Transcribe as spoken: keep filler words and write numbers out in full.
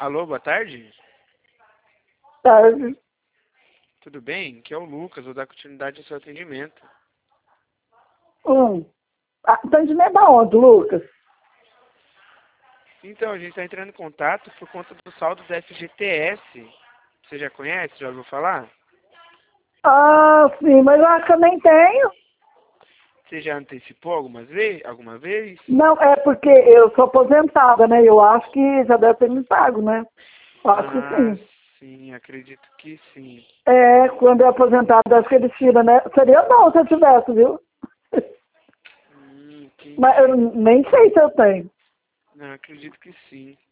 Alô, boa tarde? Tarde. Tudo bem? Aqui é o Lucas, vou dar continuidade ao seu atendimento. Hum. Atendimento da onde, Lucas? Então, a gente está entrando em contato por conta do saldo da F G T S. Você já conhece? Já ouviu falar? Ah, sim, mas eu acho que eu nem tenho. Você já antecipou algumas vez, alguma vez? Não, é porque eu sou aposentada, né? Eu acho que já deve ter me pago, né? Eu acho que Ah, sim. sim, acredito que sim. É, quando é aposentado, acho que eles tiram, né? Seria bom se eu tivesse, viu? Hum, Mas eu entendi. nem sei se eu tenho. Não, acredito que sim.